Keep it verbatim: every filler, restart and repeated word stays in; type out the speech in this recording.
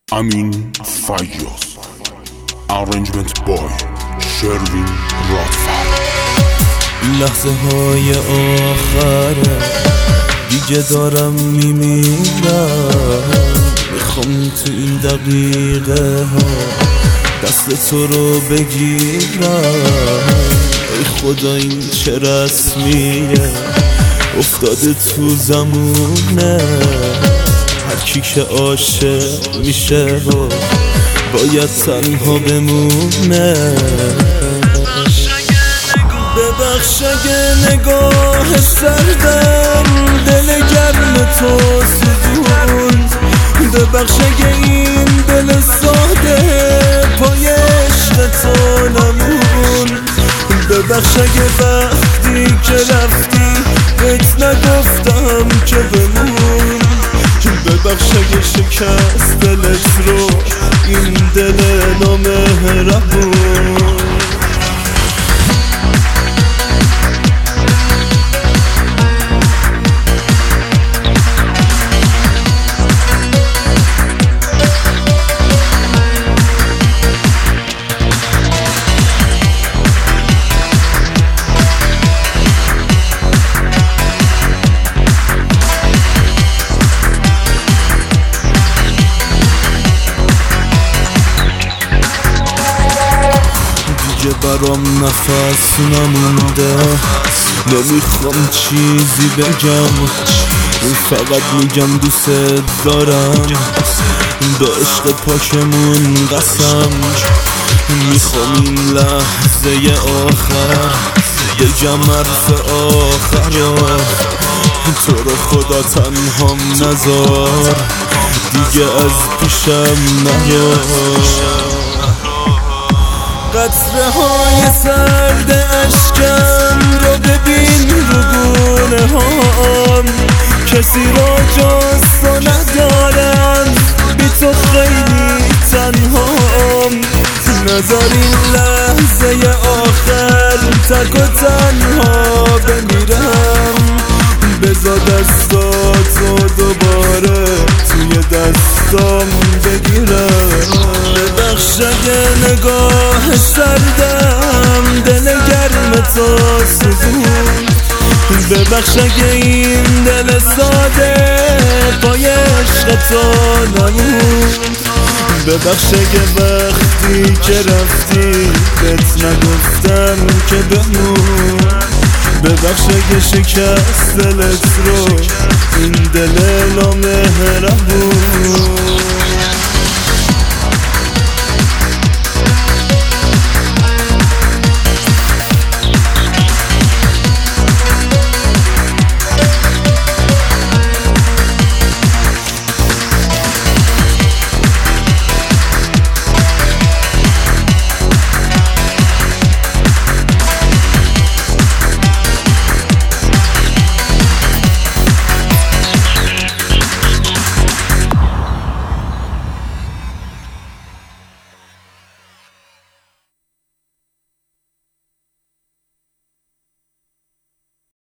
Amin Fayyaz. Arrangement by Sherwin Radford. این لحظه های آخره دیگه دارم میمیرم، میخوام تو این دقیقه ها دست تو رو بگیرم. ای خدا این چه رسمیه افتاده تو زمونه، هر کی که عاشق میشه و باید تنها بمونه. ببخش اگه نگاه سردم دل گرم تو سوزوند، ببخش اگه این دل ساده پای عشق تو نموند، ببخش اگه وقتی که رفتی بهت نگفتم که بمون، ببخش اگه شکست دلت رو این دل نامهربون. دیگه برام نفس نمونده، نمیخوام چیزی بگم، فقط میگم دوست دارم، به عشق پاکمون قسم. میخوام این لحظه آخر بگم حرف آخر، تو رو خدا تنهام نذار، دیگه از پیشم نیار. قطره های سرد اشکم رو ببین رو گونه هام، کسی را جز تو ندارم، بی تو خیلی تنهام. نذار این لحظه آخر تک و تنها بمیرم، بذار دستاتو دوباره توی دستام بگیرم. ببخش اگه نگاه سردم دل گرم تو سوزوند، ببخش اگه این دل ساده پای عشق تو نموند، ببخش اگه وقتی که رفتی بهت نگفتم که بمون، ببخش اگه شکست دلت رو این دل نامهربون.